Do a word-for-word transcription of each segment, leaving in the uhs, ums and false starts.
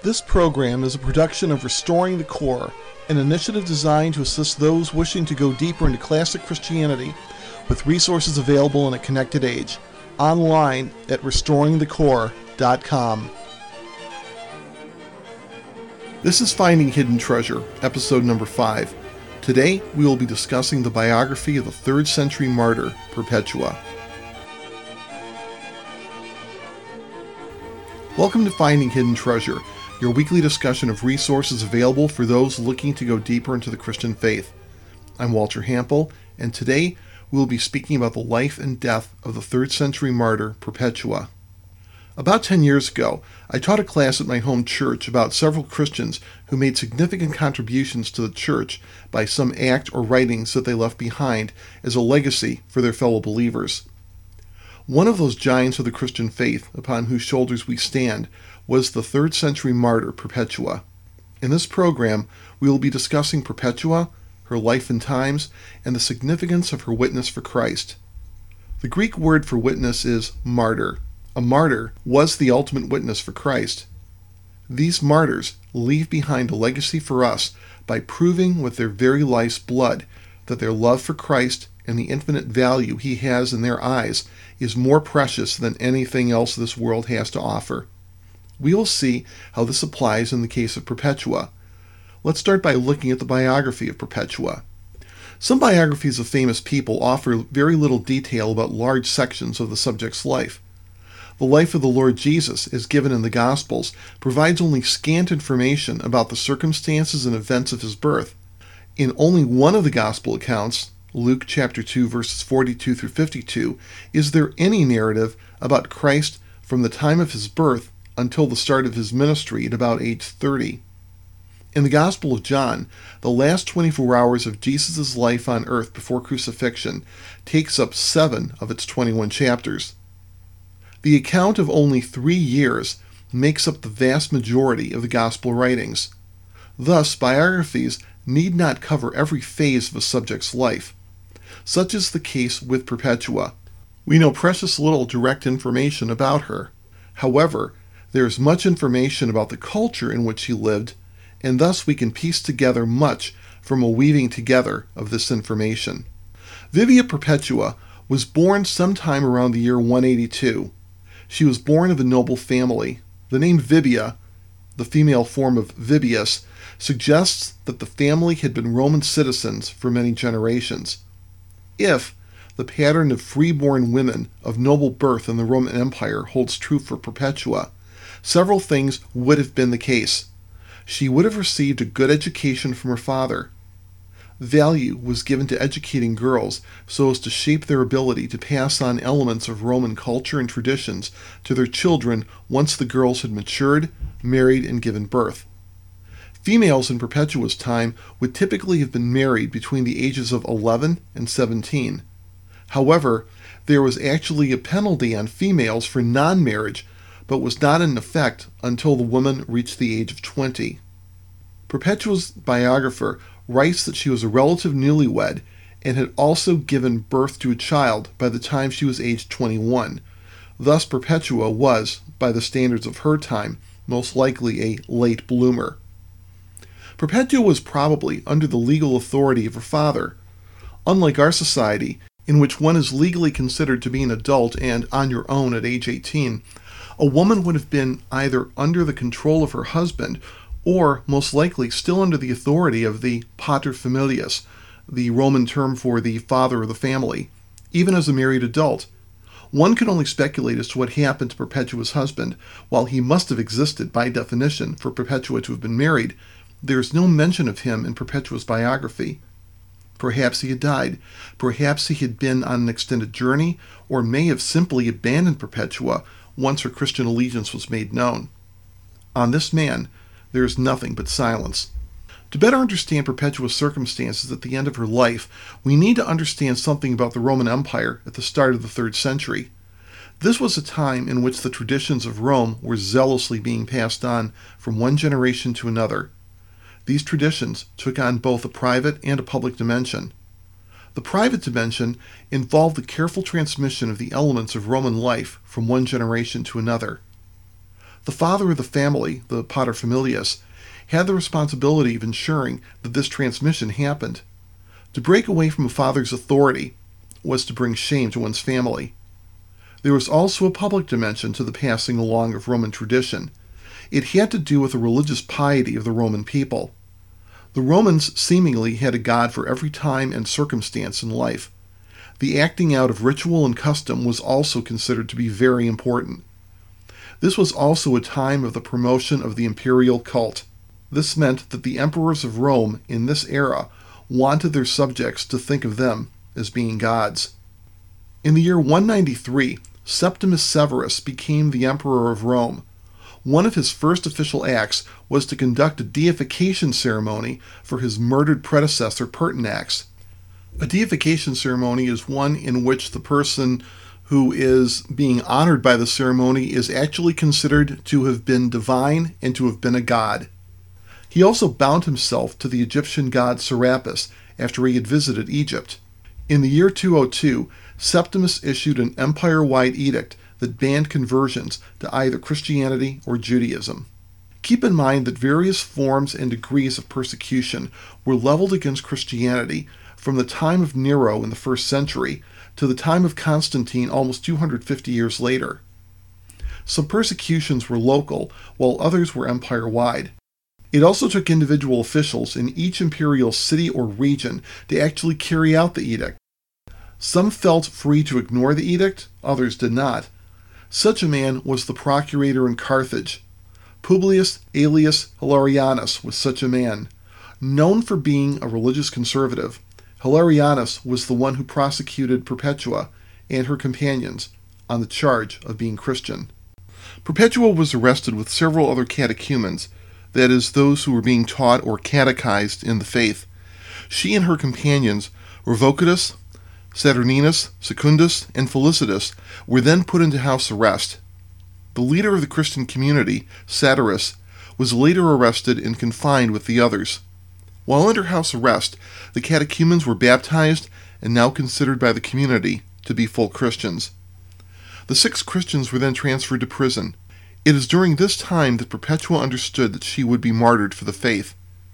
This program is a production of Restoring the Core, an initiative designed to assist those wishing to go deeper into classic Christianity with resources available in a connected age. Online at restoring the core dot com. This is Finding Hidden Treasure, episode number five. Today we will be discussing the biography of the third century martyr, Perpetua. Welcome to Finding Hidden Treasure, your weekly discussion of resources available for those looking to go deeper into the Christian faith. I'm Walter Hampel, and today we will be speaking about the life and death of the third century martyr, Perpetua. About ten years ago, I taught a class at my home church about several Christians who made significant contributions to the church by some act or writings that they left behind as a legacy for their fellow believers. One of those giants of the Christian faith upon whose shoulders we stand was the third century martyr, Perpetua. In this program, we will be discussing Perpetua, her life and times, and the significance of her witness for Christ. The Greek word for witness is martyr. A martyr was the ultimate witness for Christ. These martyrs leave behind a legacy for us by proving with their very life's blood that their love for Christ and the infinite value he has in their eyes is more precious than anything else this world has to offer. We will see how this applies in the case of Perpetua. Let's start by looking at the biography of Perpetua. Some biographies of famous people offer very little detail about large sections of the subject's life. The life of the Lord Jesus, as given in the Gospels, provides only scant information about the circumstances and events of his birth. In only one of the Gospel accounts, Luke chapter two, verses forty-two through fifty-two, is there any narrative about Christ from the time of his birth until the start of his ministry at about age thirty. In the Gospel of John, the last twenty-four hours of Jesus' life on earth before crucifixion takes up seven of its twenty-one chapters. The account of only three years makes up the vast majority of the Gospel writings. Thus, biographies need not cover every phase of a subject's life. Such is the case with Perpetua. We know precious little direct information about her. However, there is much information about the culture in which she lived, and thus we can piece together much from a weaving together of this information. Vivia Perpetua was born sometime around the year one eighty-two. She was born of a noble family. The name Vibia, the female form of Vibius, suggests that the family had been Roman citizens for many generations. If the pattern of free-born women of noble birth in the Roman Empire holds true for Perpetua, several things would have been the case. She would have received a good education from her father. Value was given to educating girls so as to shape their ability to pass on elements of Roman culture and traditions to their children once the girls had matured, married, and given birth. Females in Perpetua's time would typically have been married between the ages of eleven and seventeen. However, there was actually a penalty on females for non-marriage, but was not in effect until the woman reached the age of twenty. Perpetua's biographer writes that she was a relative newlywed and had also given birth to a child by the time she was aged twenty-one. Thus, Perpetua was, by the standards of her time, most likely a late bloomer. Perpetua was probably under the legal authority of her father. Unlike our society, in which one is legally considered to be an adult and on your own at age eighteen, a woman would have been either under the control of her husband or, most likely, still under the authority of the pater familias, the Roman term for the father of the family, even as a married adult. One can only speculate as to what happened to Perpetua's husband. While he must have existed by definition for Perpetua to have been married, there is no mention of him in Perpetua's biography. Perhaps he had died. Perhaps he had been on an extended journey, or may have simply abandoned Perpetua once her Christian allegiance was made known. On this man, there is nothing but silence. To better understand Perpetua's circumstances at the end of her life, we need to understand something about the Roman Empire at the start of the third century. This was a time in which the traditions of Rome were zealously being passed on from one generation to another. These traditions took on both a private and a public dimension. The private dimension involved the careful transmission of the elements of Roman life from one generation to another. The father of the family, the paterfamilias, had the responsibility of ensuring that this transmission happened. To break away from a father's authority was to bring shame to one's family. There was also a public dimension to the passing along of Roman tradition. It had to do with the religious piety of the Roman people. The Romans seemingly had a god for every time and circumstance in life. The acting out of ritual and custom was also considered to be very important. This was also a time of the promotion of the imperial cult. This meant that the emperors of Rome in this era wanted their subjects to think of them as being gods. In the year one ninety-three, Septimus Severus became the emperor of Rome. One of his first official acts was to conduct a deification ceremony for his murdered predecessor Pertinax. A deification ceremony is one in which the person who is being honored by the ceremony is actually considered to have been divine and to have been a god. He also bound himself to the Egyptian god Serapis after he had visited Egypt. In the year two oh two, Septimus issued an empire-wide edict that banned conversions to either Christianity or Judaism. Keep in mind that various forms and degrees of persecution were leveled against Christianity from the time of Nero in the first century to the time of Constantine almost two hundred fifty years later. Some persecutions were local, while others were empire-wide. It also took individual officials in each imperial city or region to actually carry out the edict. Some felt free to ignore the edict, others did not. Such a man was the procurator in Carthage. Publius Aelius Hilarianus was such a man. Known for being a religious conservative, Hilarianus was the one who prosecuted Perpetua and her companions on the charge of being Christian. Perpetua was arrested with several other catechumens, that is, those who were being taught or catechized in the faith. She and her companions, Revocatus, Saturninus, Secundus, and Felicitas, were then put into house arrest. The leader of the Christian community, Satyrus, was later arrested and confined with the others. While under house arrest, the catechumens were baptized and now considered by the community to be full Christians. The six Christians were then transferred to prison. It is during this time that Perpetua understood that she would be martyred for the faith.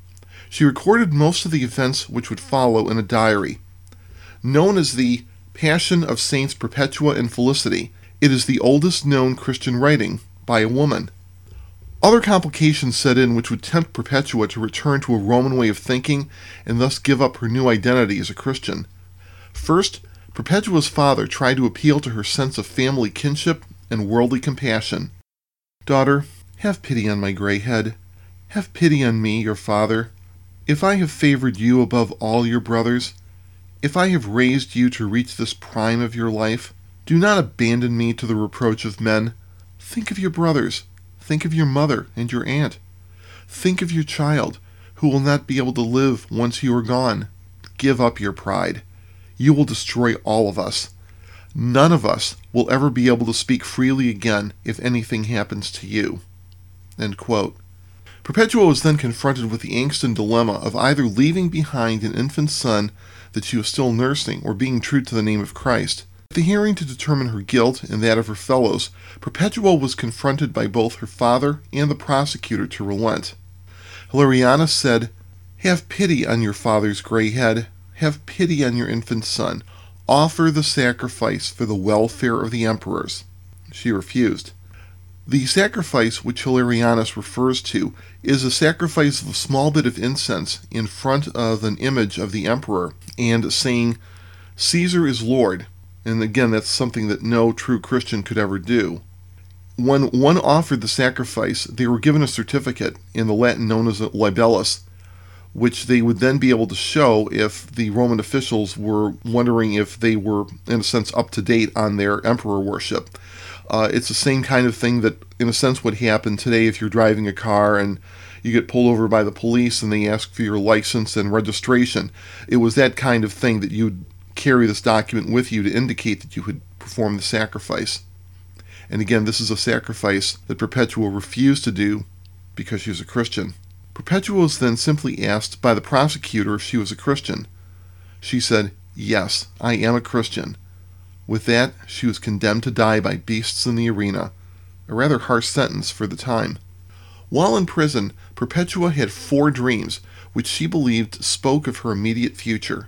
She recorded most of the events which would follow in a diary. Known as the Passion of Saints Perpetua and Felicity, it is the oldest known Christian writing by a woman. Other complications set in which would tempt Perpetua to return to a Roman way of thinking and thus give up her new identity as a Christian. First, Perpetua's father tried to appeal to her sense of family kinship and worldly compassion. "Daughter, have pity on my gray head. Have pity on me, your father. If I have favored you above all your brothers, if I have raised you to reach this prime of your life, do not abandon me to the reproach of men. Think of your brothers. Think of your mother and your aunt. Think of your child, who will not be able to live once you are gone. Give up your pride. You will destroy all of us. None of us will ever be able to speak freely again if anything happens to you." End quote. Perpetua was then confronted with the angst and dilemma of either leaving behind an infant son that she was still nursing or being true to the name of Christ. At the hearing to determine her guilt and that of her fellows, Perpetua was confronted by both her father and the prosecutor to relent. Hilarianus said, "Have pity on your father's gray head. Have pity on your infant son. Offer the sacrifice for the welfare of the emperors." She refused. The sacrifice which Hilarianus refers to is a sacrifice of a small bit of incense in front of an image of the emperor and saying, "Caesar is Lord." And again, that's something that no true Christian could ever do. When one offered the sacrifice, they were given a certificate, in the Latin known as a libellus, which they would then be able to show if the Roman officials were wondering if they were, in a sense, up to date on their emperor worship. Uh, it's the same kind of thing that, in a sense, would happen today if you're driving a car and you get pulled over by the police and they ask for your license and registration. It was that kind of thing that you'd carry this document with you to indicate that you had performed the sacrifice. And again, this is a sacrifice that Perpetua refused to do because she was a Christian. Perpetua was then simply asked by the prosecutor if she was a Christian. She said, "Yes, I am a Christian." With that, she was condemned to die by beasts in the arena, a rather harsh sentence for the time. While in prison, Perpetua had four dreams, which she believed spoke of her immediate future.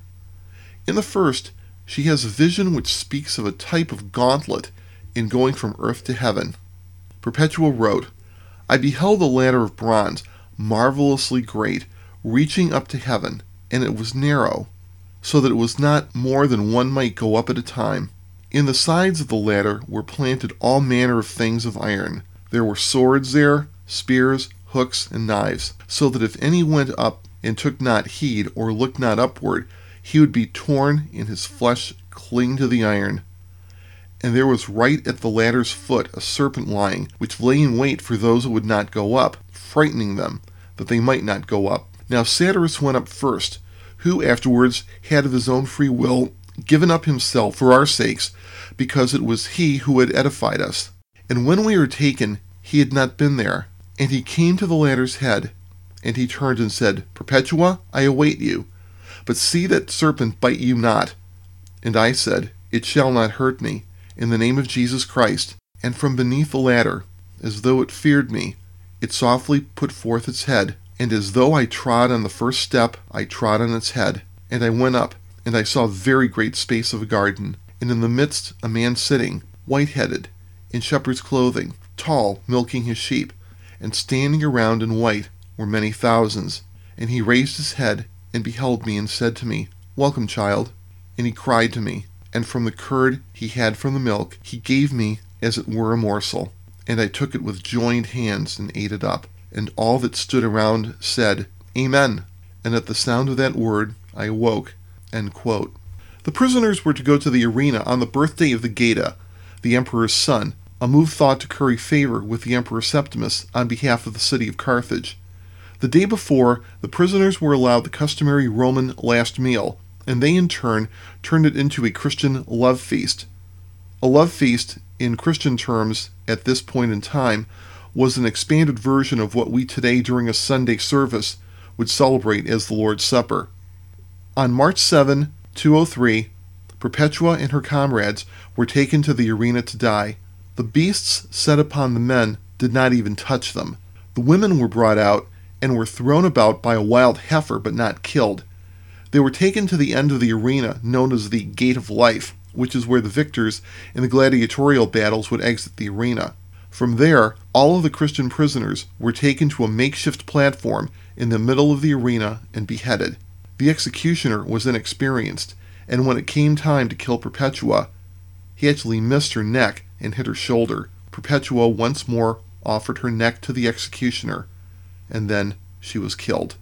In the first, she has a vision which speaks of a type of gauntlet in going from earth to heaven. Perpetua wrote, "I beheld a ladder of bronze, marvelously great, reaching up to heaven, and it was narrow, so that it was not more than one might go up at a time. In the sides of the ladder were planted all manner of things of iron. There were swords there, spears, hooks, and knives, so that if any went up and took not heed, or looked not upward, he would be torn, and his flesh cling to the iron. And there was right at the ladder's foot a serpent lying, which lay in wait for those who would not go up, frightening them, that they might not go up. Now Satyrus went up first, who afterwards had of his own free will given up himself for our sakes, because it was he who had edified us. And when we were taken, he had not been there. And he came to the ladder's head, and he turned and said, Perpetua, I await you, but see that serpent bite you not. And I said, It shall not hurt me, in the name of Jesus Christ. And from beneath the ladder, as though it feared me, it softly put forth its head, and as though I trod on the first step, I trod on its head. And I went up, and I saw a very great space of a garden, and in the midst a man sitting, white-headed, in shepherd's clothing, tall, milking his sheep, and standing around in white were many thousands. And he raised his head, and beheld me, and said to me, Welcome, child. And he cried to me, and from the curd he had from the milk, he gave me as it were a morsel. And I took it with joined hands, and ate it up. And all that stood around said, Amen. And at the sound of that word I awoke. End quote. The prisoners were to go to the arena on the birthday of the Geta, the emperor's son, a move thought to curry favor with the Emperor Septimus on behalf of the city of Carthage. The day before, the prisoners were allowed the customary Roman last meal, and they in turn turned it into a Christian love feast. A love feast, in Christian terms, at this point in time, was an expanded version of what we today during a Sunday service would celebrate as the Lord's Supper. On March seventh, two oh three, Perpetua and her comrades were taken to the arena to die. The beasts set upon the men did not even touch them. The women were brought out and were thrown about by a wild heifer, but not killed. They were taken to the end of the arena, known as the Gate of Life, which is where the victors in the gladiatorial battles would exit the arena. From there, all of the Christian prisoners were taken to a makeshift platform in the middle of the arena and beheaded. The executioner was inexperienced, and when it came time to kill Perpetua, he actually missed her neck and hit her shoulder. Perpetua once more offered her neck to the executioner, and then she was killed.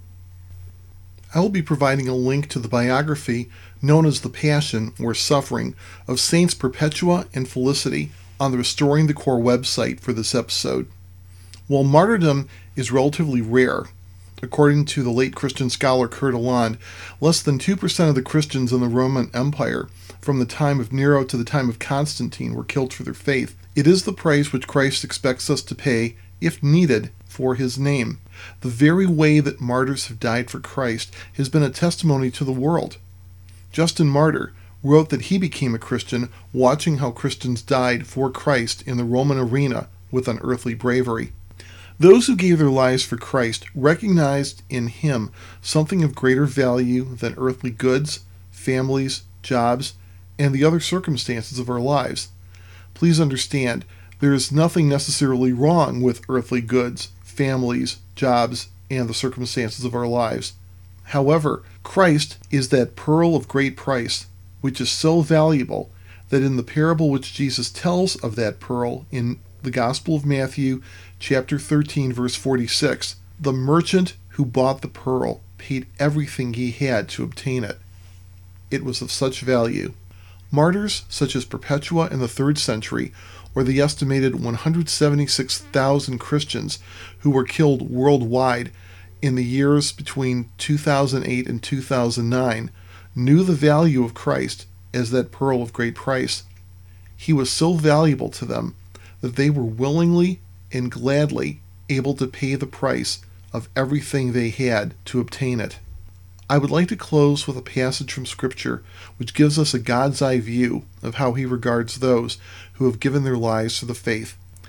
I will be providing a link to the biography known as The Passion or Suffering of Saints Perpetua and Felicity on the Restoring the Core website for this episode. While martyrdom is relatively rare, according to the late Christian scholar Kurt Aland, less than two percent of the Christians in the Roman Empire from the time of Nero to the time of Constantine were killed for their faith. It is the price which Christ expects us to pay, if needed, for his name. The very way that martyrs have died for Christ has been a testimony to the world. Justin Martyr wrote that he became a Christian watching how Christians died for Christ in the Roman arena with unearthly bravery. Those who gave their lives for Christ recognized in him something of greater value than earthly goods, families, jobs, and the other circumstances of our lives. Please understand, there is nothing necessarily wrong with earthly goods, families, jobs, and the circumstances of our lives. However, Christ is that pearl of great price, which is so valuable that in the parable which Jesus tells of that pearl in the Gospel of Matthew, chapter thirteen, verse forty-six, the merchant who bought the pearl paid everything he had to obtain it. It was of such value. Martyrs such as Perpetua in the third century, or the estimated one hundred seventy-six thousand Christians who were killed worldwide in the years between two thousand eight and two thousand nine, knew the value of Christ as that pearl of great price. He was so valuable to them that they were willingly and gladly able to pay the price of everything they had to obtain it. I would like to close with a passage from Scripture which gives us a God's eye view of how he regards those who have given their lives to the faith.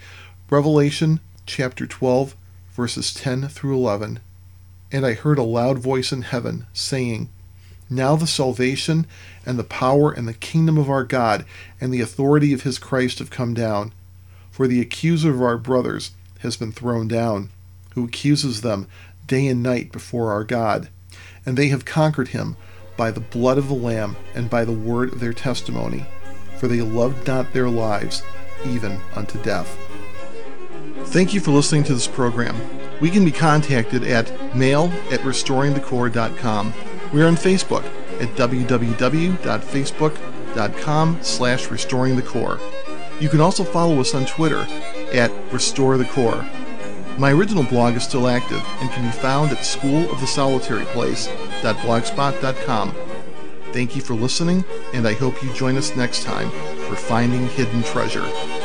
Revelation chapter twelve, verses ten through eleven. And I heard a loud voice in heaven, saying, Now the salvation and the power and the kingdom of our God and the authority of his Christ have come down. For the accuser of our brothers has been thrown down, who accuses them day and night before our God. And they have conquered him by the blood of the Lamb and by the word of their testimony. For they loved not their lives, even unto death. Thank you for listening to this program. We can be contacted at mail at restoring the core dot com. We are on Facebook at w w w dot facebook dot com slash restoring the core. You can also follow us on Twitter at Restore the Core. My original blog is still active and can be found at school of the solitary place dot blogspot dot com. Thank you for listening, and I hope you join us next time for Finding Hidden Treasure.